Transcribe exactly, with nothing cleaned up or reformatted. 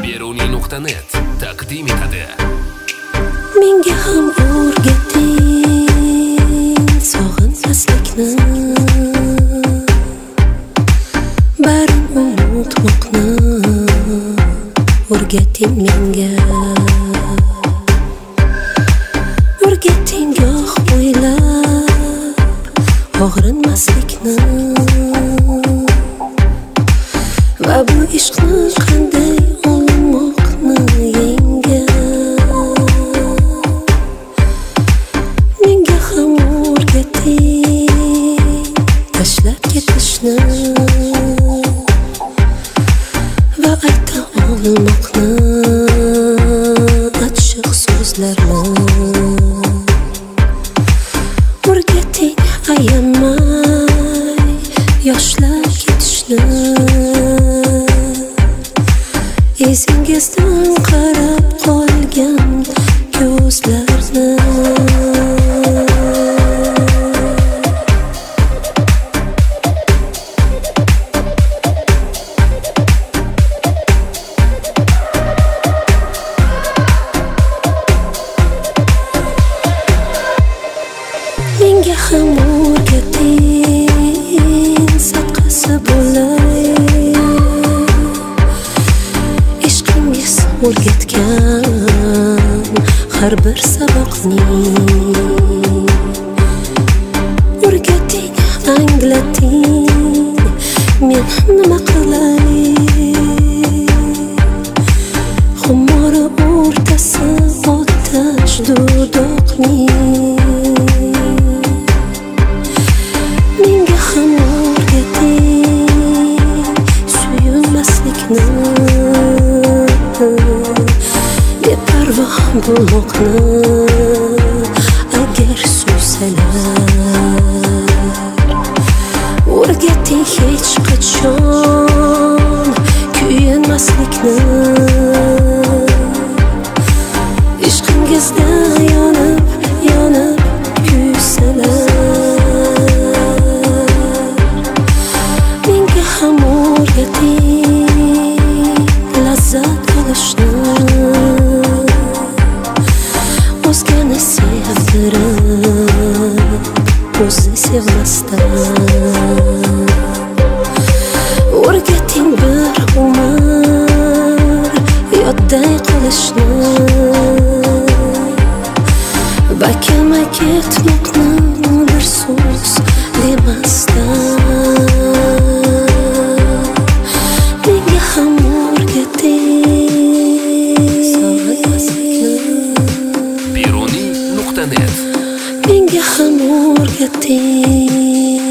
beruniy nuqta net taqdim etadi. Menga ham o'rgating sog'inmaslikni, barin unutmoqni o'rgating menga. O'rgating goh o'ylab og'rinmaslikni va bu ishqni qanday olmoqni yenga. Menga ham o'rgating tashlab ketishni va ayta olmoqni achchiq so'zlarni. O'rgating ayamay yoshlab ketishni, esingizdan qarab qolgan ko'zlarni. Menga ham o'rgating sadqasi bo'lay, ishqingiz o'rgatgan har bir saboqning. O'rgating, anglating men nima qilay, xumori o'rtasi otash dudoqning. Menga ham o'rgating suyunmaslikni, beparvo bo'lmoqni agar suysalar. O'rgating hech qachon kuyinmaslikni, ishqingizda yonib yonib kuysalar. Menga ham o'rgating lazzat olishni, o'zgani sevdirib o'zi sevmasdan. O'rgating bir umr yodday qolishni va kema ketmoqni bir so'z demasdan. Menga ham o'rgating sog'inmaslikni, beruniy nuqta net. Menga ham o'rgating